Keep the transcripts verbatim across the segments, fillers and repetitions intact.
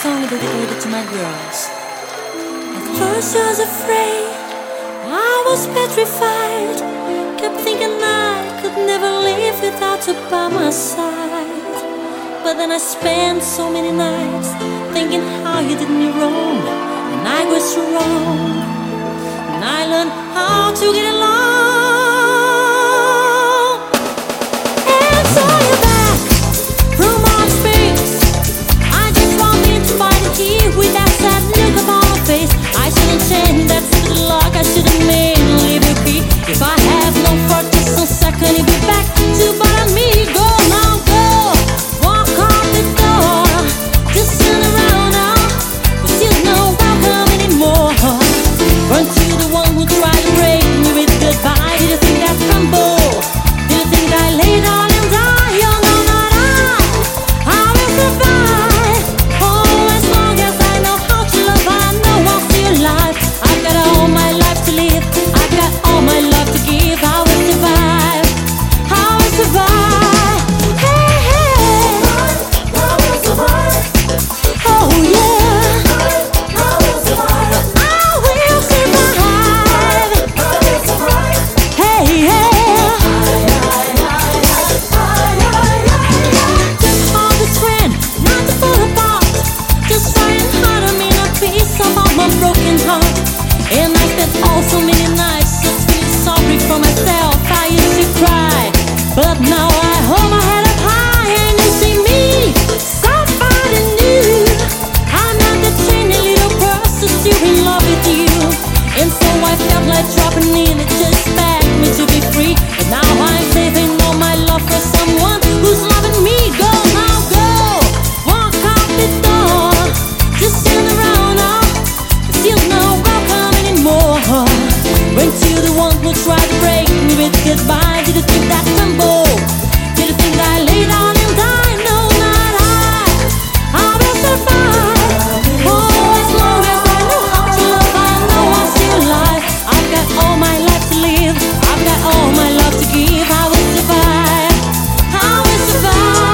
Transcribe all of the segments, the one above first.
song dedicated to my girls. At first I was afraid, I was petrified. Kept thinking I could never live without you by my side. But then I spent so many nights thinking how you did me wrong, and I was wrong, and I learned how to get along. And so you're back from outer space. I just wanted to find a key with that sad look upon my face. I shouldn't change that stupid lock, I shouldn't make leave you key. If I have no for just a second, you'll be back to bother me. Go now, go, walk out the door, just turn around now, but still no welcome anymore. Weren't you the one who tried to break me with goodbye? Did you think I'd crumble? Did you think I lay down and die? Oh no, not I, I will survive. Oh, as long as I know how to love, I know I'll stay alive. I've got all my life to live, I've got all my love to give. I will survive, I will survive. Hey, hey, I will survive. Oh yeah, I will survive. I will survive. I will survive. Hey, hey. Just all this friend, not to fall apart. Just trying hard to mean a piece of all my broken heart. And I spent all so many nights just feeling sorry for myself. I used to cry, but now I hold my head up high and you see me, somebody new. I'm not the tiny little person still in love with you. And so I felt like dropping in, it just begged me to be free. But now I'm saving all my love for someone who's loving me. Go now, go, walk out the door, just turn around now, but still no welcome anymore. Weren't you the one who tried to break me with goodbye? Did you think that crumble? Did you think I lay down and die? No, not I, I will survive. Oh, as long as I know how to love, I know I'll stay alive. I've got all my life to live, I've got all my love to give. I will survive, I will survive.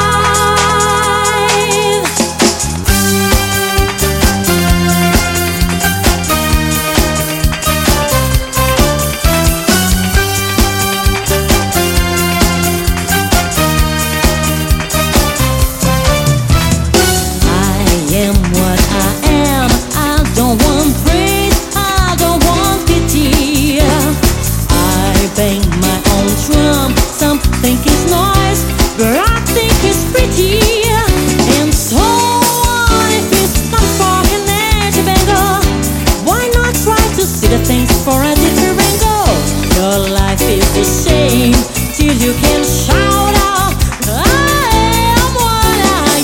I am what I am. I don't want praise, I don't want pity. I bang my own drum. Some think it's noise, but I think it's pretty. And so what if it's not for an edge banger? Why not try to see the things for a different angle? Your life is a shame till you can shout out, I am what I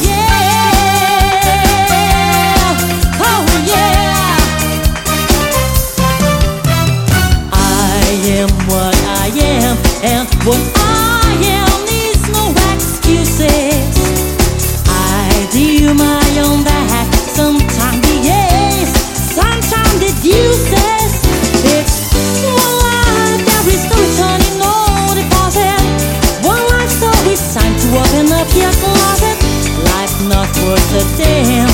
am. Oh yeah, I am what I am, and what I am needs no excuses. I do my own back, sometimes the yes, sometimes the deuces. It's one life, there is no returning, no deposit. One life, so it's time to open up your closet. Life not worth a damn.